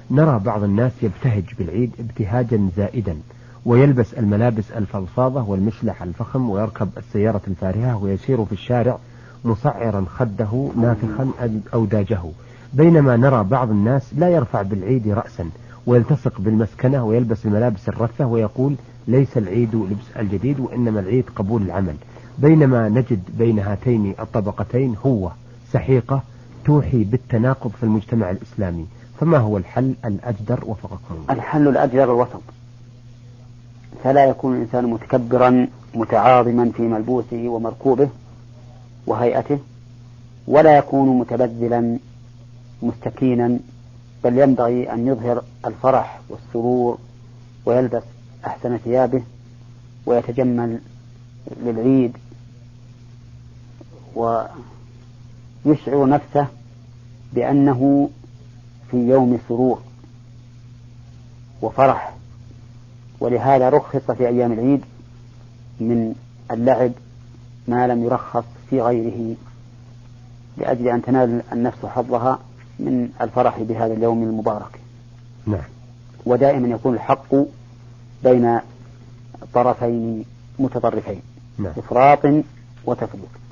نرى بعض الناس يبتهج بالعيد ابتهاجا زائدا، ويلبس الملابس الفضفاضة والمشلح الفخم، ويركب السيارة الفارهة، ويسير في الشارع مصعرا خده نافخا أوداجه، بينما نرى بعض الناس لا يرفع بالعيد رأسا، ويلتصق بالمسكنة ويلبس الملابس الرثة، ويقول ليس العيد لبس الجديد، وإنما العيد قبول العمل. بينما نجد بين هاتين الطبقتين هو سحيقة توحي بالتناقض في المجتمع الإسلامي. فما هو الحل الأجدر وفقكم الله؟ الحل الأجدر الوسط، فلا يكون الإنسان متكبرا متعاظما في ملبوسه ومركوبه وهيئته، ولا يكون متبذلا مستكينا، بل ينبغي أن يظهر الفرح والسرور ويلبس أحسن ثيابه ويتجمل للعيد، ويشعر نفسه بأنه في يوم سرور وفرح. ولهذا رخص في أيام العيد من اللعب ما لم يرخص في غيره، لأجل أن تنال النفس حظها من الفرح بهذا اليوم المبارك. نعم. ودائما يكون الحق بين طرفين متطرفين، نعم. إفراط وتفريط.